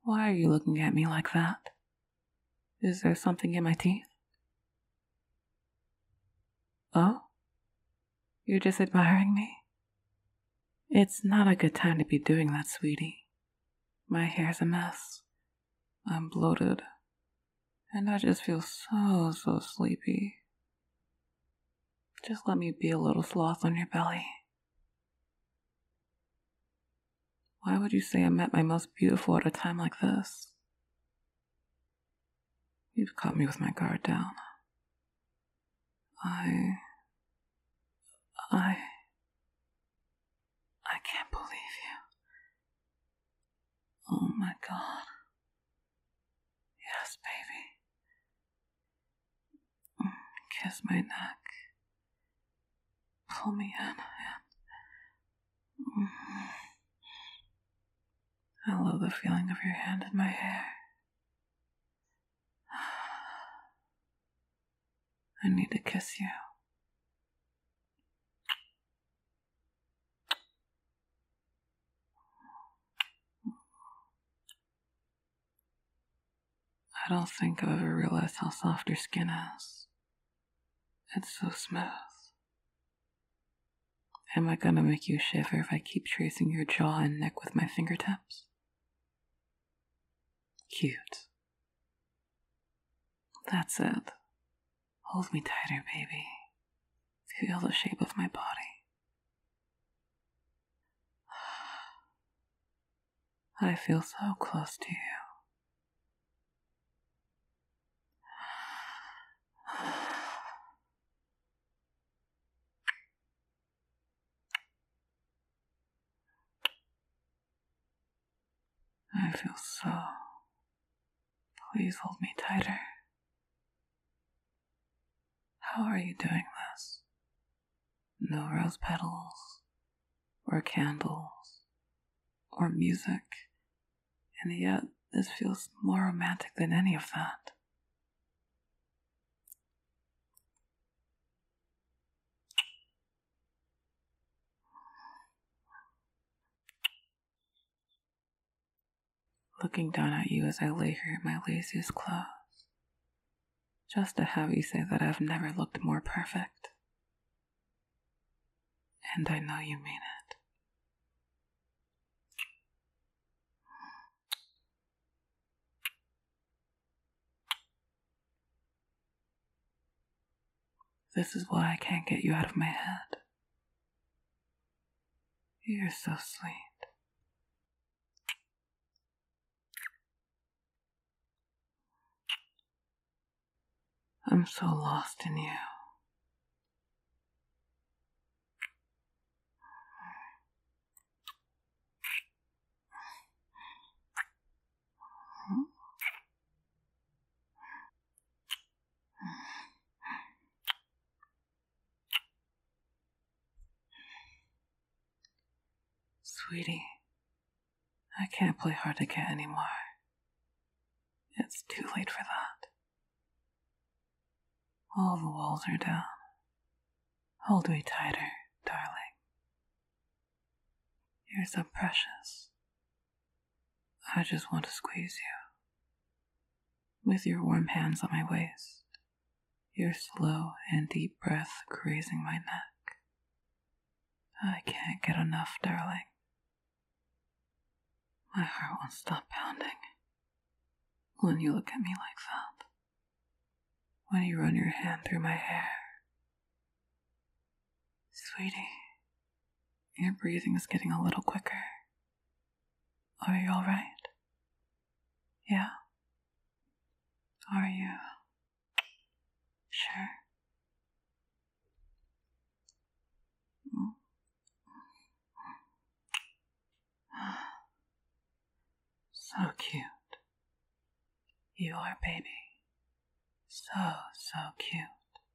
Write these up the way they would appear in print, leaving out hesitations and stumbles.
Why are you looking at me like that? Is there something in my teeth? Oh? You're just admiring me? It's not a good time to be doing that, sweetie. My hair's a mess. I'm bloated. And I just feel so sleepy. Just let me be a little sloth on your belly. Why would you say I'm at my most beautiful at a time like this? You've caught me with my guard down. I can't believe you. Oh my God. Yes, baby. Kiss my neck. Pull me in. I love the feeling of your hand in my hair. I need to kiss you. I don't think I've ever realized how soft your skin is. It's so smooth. Am I gonna make you shiver if I keep tracing your jaw and neck with my fingertips? Cute. That's it. Hold me tighter, baby. Feel the shape of my body. I feel so close to you. I feel so. Please hold me tighter. How are you doing this? No rose petals, or candles, or music, and yet this feels more romantic than any of that. Looking down at you as I lay here in my laziest clothes, just to have you say that I've never looked more perfect. And I know you mean it. This is why I can't get you out of my head. You're so sweet. I'm so lost in you. Sweetie, I can't play hard to get anymore. It's too late for that. All the walls are down. Hold me tighter, darling. You're so precious. I just want to squeeze you. With your warm hands on my waist, your slow and deep breath grazing my neck. I can't get enough, darling. My heart won't stop pounding when you look at me like that. When you run your hand through my hair. Sweetie, your breathing is getting a little quicker. Are you alright? Yeah? Are you sure? So cute. You are, baby. So cute.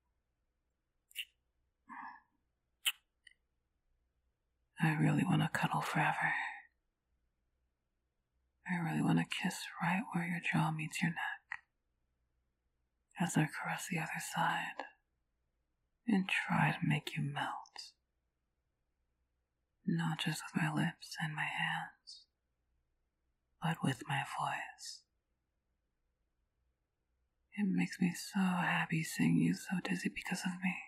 I really want to cuddle forever. I really want to kiss right where your jaw meets your neck, as I caress the other side and try to make you melt. Not just with my lips and my hands, but with my voice. It makes me so happy seeing you so dizzy because of me.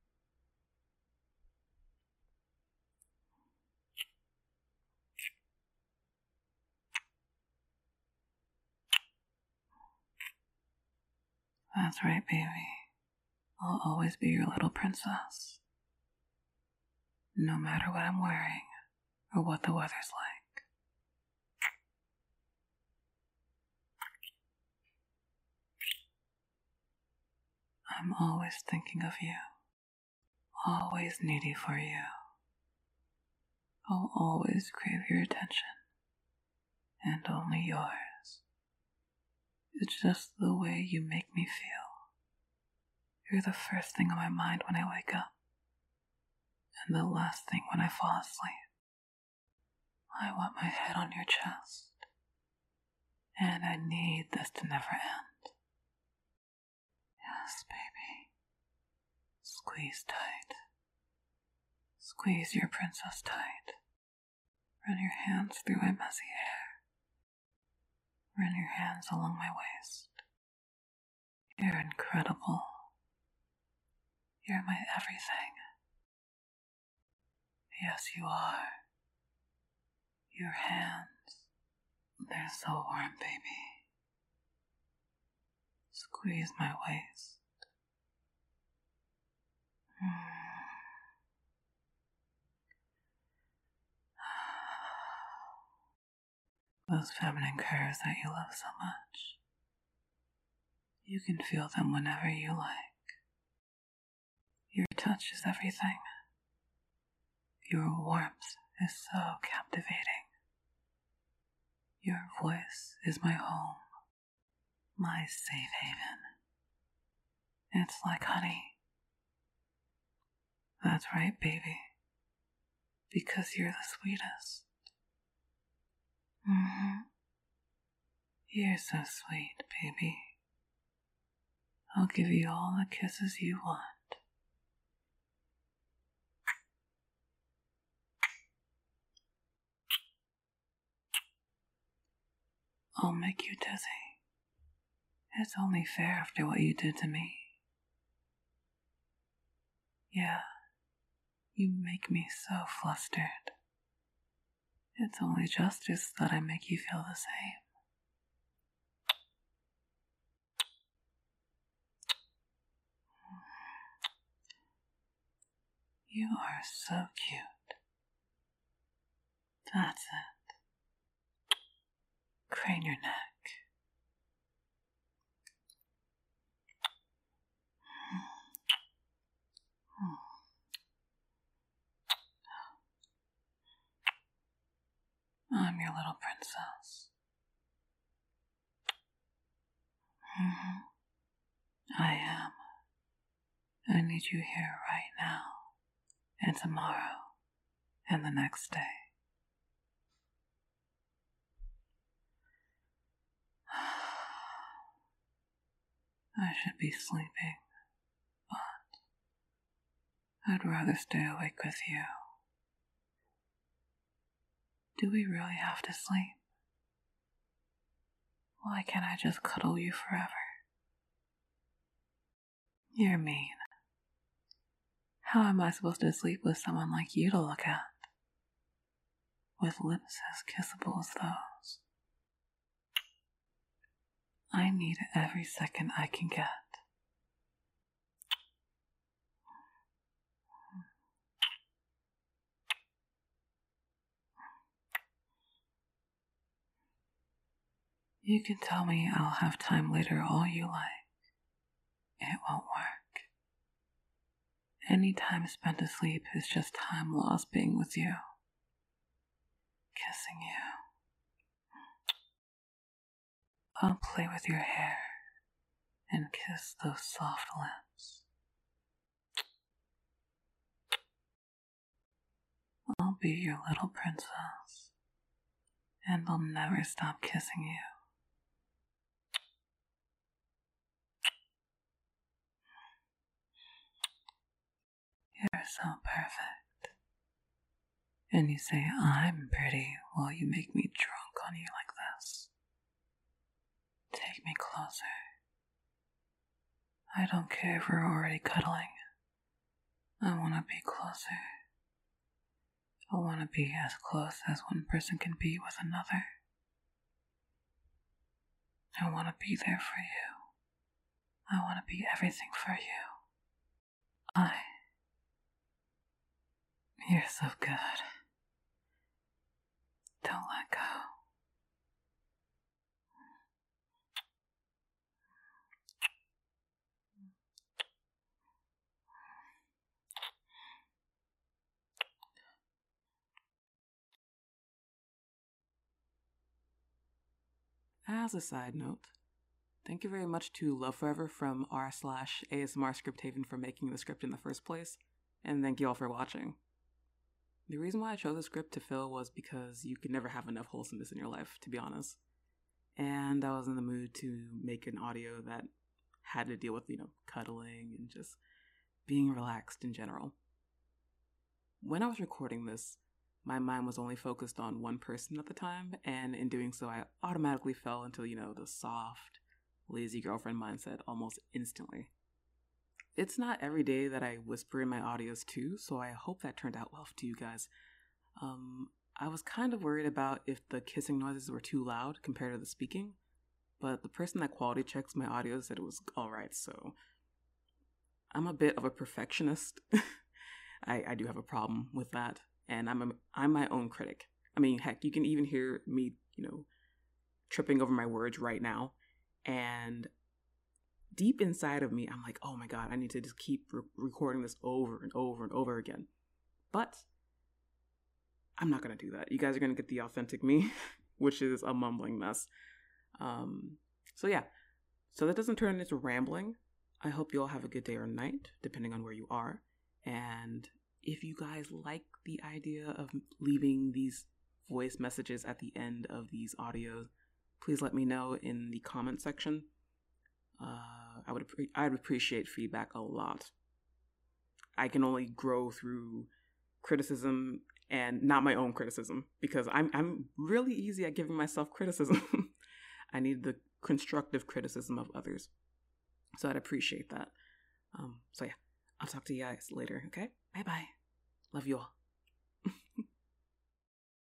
That's right, baby. I'll always be your little princess. No matter what I'm wearing or what the weather's like. I'm always thinking of you. Always needy for you. I'll always crave your attention. And only yours. It's just the way you make me feel. You're the first thing on my mind when I wake up, and the last thing when I fall asleep. I want my head on your chest, and I need this to never end. Yes, baby. Squeeze tight. Squeeze your princess tight. Run your hands through my messy hair. Run your hands along my waist. You're incredible. You're my everything. Yes, you are. Your hands, they're so warm, baby. Squeeze my waist. Those feminine curves that you love so much. You can feel them whenever you like. Your touch is everything. Your warmth is so captivating. Your voice is my home, my safe haven. It's like honey. That's right, baby. Because you're the sweetest. You're so sweet, baby. I'll give you all the kisses you want. I'll make you dizzy. It's only fair after what you did to me. Yeah, you make me so flustered. It's only justice that I make you feel the same. You are so cute. That's it. Crane your neck. I'm your little princess. I am. I need you here right now, and tomorrow, and the next day. I should be sleeping, but I'd rather stay awake with you. Do we really have to sleep? Why can't I just cuddle you forever? You're mean. How am I supposed to sleep with someone like you to look at? With lips as kissable as those. I need every second I can get. You can tell me I'll have time later all you like. It won't work. Any time spent asleep is just time lost being with you. Kissing you. I'll play with your hair and kiss those soft lips. I'll be your little princess, and I'll never stop kissing you. You're so perfect. And you say I'm pretty while you make me drunk on you like this. me closer. I don't care if we're already cuddling. I want to be closer. I want to be as close as one person can be with another. I want to be there for you. I want to be everything for you. You're so good. Don't let go. As a side note, thank you very much to Love Forever from r/ASMR Scripthaven for making the script in the first place, and thank you all for watching. The reason why I chose the script to fill was because you could never have enough wholesomeness in your life, to be honest. And I was in the mood to make an audio that had to deal with, cuddling and just being relaxed in general. When I was recording this, my mind was only focused on one person at the time, and in doing so, I automatically fell into, the soft, lazy girlfriend mindset almost instantly. It's not every day that I whisper in my audios too, so I hope that turned out well to you guys. I was kind of worried about if the kissing noises were too loud compared to the speaking, but the person that quality checks my audio said it was alright, so I'm a bit of a perfectionist. I do have a problem with that. And I'm my own critic. I mean, heck, you can even hear me, tripping over my words right now. And deep inside of me, I'm like, oh my God, I need to just keep recording this over and over and over again. But I'm not going to do that. You guys are going to get the authentic me, which is a mumbling mess. So that doesn't turn into rambling. I hope you all have a good day or night, depending on where you are. And if you guys like the idea of leaving these voice messages at the end of these audios, please let me know in the comment section. I'd appreciate feedback a lot. I can only grow through criticism and not my own criticism, because I'm really easy at giving myself criticism. I need the constructive criticism of others. So I'd appreciate that. I'll talk to you guys later, okay? Bye-bye. Love you all.